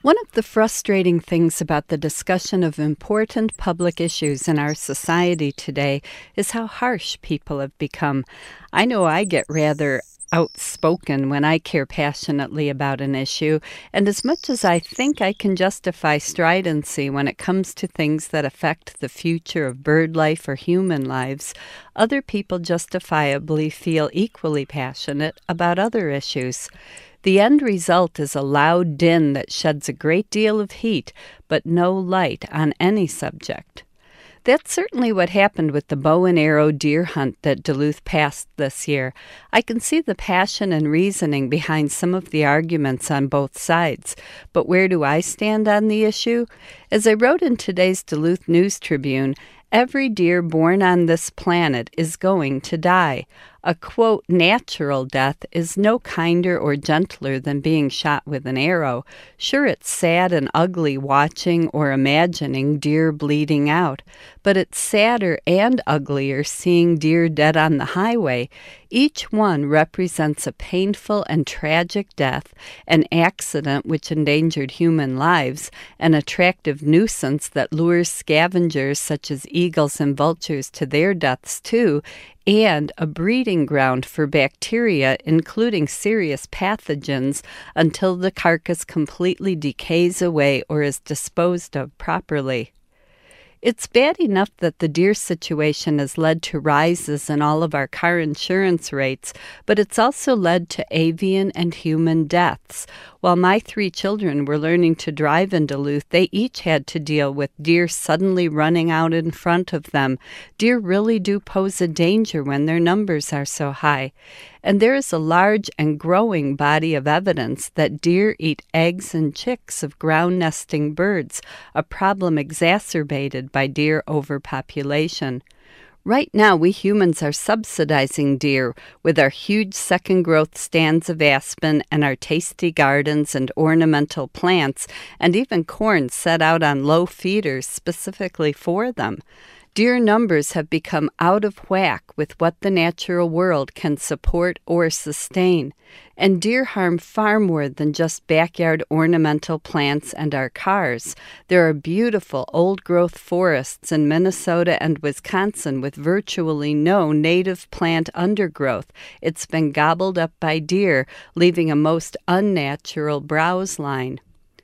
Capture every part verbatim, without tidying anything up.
One of the frustrating things about the discussion of important public issues in our society today is how harsh people have become. I know I get rather outspoken when I care passionately about an issue, and as much as I think I can justify stridency when it comes to things that affect the future of bird life or human lives, other people justifiably feel equally passionate about other issues. The end result is a loud din that sheds a great deal of heat, but no light on any subject. That's certainly what happened with the bow and arrow deer hunt that Duluth passed this year. I can see the passion and reasoning behind some of the arguments on both sides. But where do I stand on the issue? As I wrote in today's Duluth News Tribune, every deer born on this planet is going to die. A, quote, natural death is no kinder or gentler than being shot with an arrow. Sure, it's sad and ugly watching or imagining deer bleeding out, but it's sadder and uglier seeing deer dead on the highway. Each one represents a painful and tragic death, an accident which endangered human lives, an attractive nuisance that lures scavengers such as eagles and vultures to their deaths too, and a breeding ground for bacteria, including serious pathogens, until the carcass completely decays away or is disposed of properly. It's bad enough that the deer situation has led to rises in all of our car insurance rates, but it's also led to avian and human deaths. While my three children were learning to drive in Duluth, they each had to deal with deer suddenly running out in front of them. Deer really do pose a danger when their numbers are so high. And there is a large and growing body of evidence that deer eat eggs and chicks of ground-nesting birds, a problem exacerbated by deer overpopulation. Right now, we humans are subsidizing deer with our huge second-growth stands of aspen and our tasty gardens and ornamental plants, and even corn set out on low feeders specifically for them. Deer numbers have become out of whack with what the natural world can support or sustain, and deer harm far more than just backyard ornamental plants and our cars. There are beautiful old-growth forests in Minnesota and Wisconsin with virtually no native plant undergrowth. It's been gobbled up by deer, leaving a most unnatural browse line.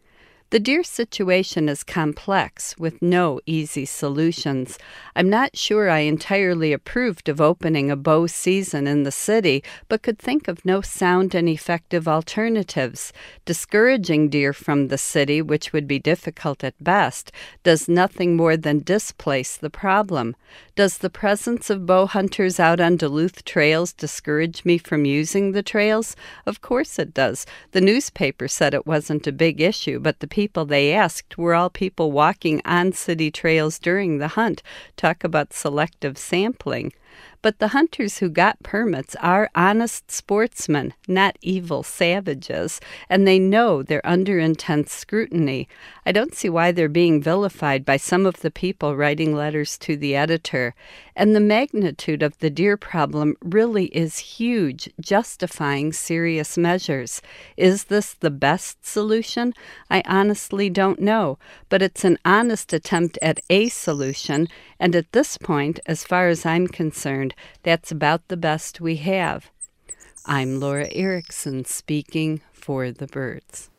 The deer situation is complex, with no easy solutions. I'm not sure I entirely approved of opening a bow season in the city, but could think of no sound and effective alternatives. Discouraging deer from the city, which would be difficult at best, does nothing more than displace the problem. Does the presence of bow hunters out on Duluth trails discourage me from using the trails? Of course it does. The newspaper said it wasn't a big issue, but the people they asked were all people walking on city trails during the hunt. Talk about selective sampling. But the hunters who got permits are honest sportsmen, not evil savages, and they know they're under intense scrutiny. I don't see why they're being vilified by some of the people writing letters to the editor. And the magnitude of the deer problem really is huge, justifying serious measures. Is this the best solution? I honestly don't know, but it's an honest attempt at a solution, and at this point, as far as I'm concerned, that's about the best we have. I'm Laura Erickson, speaking for the birds.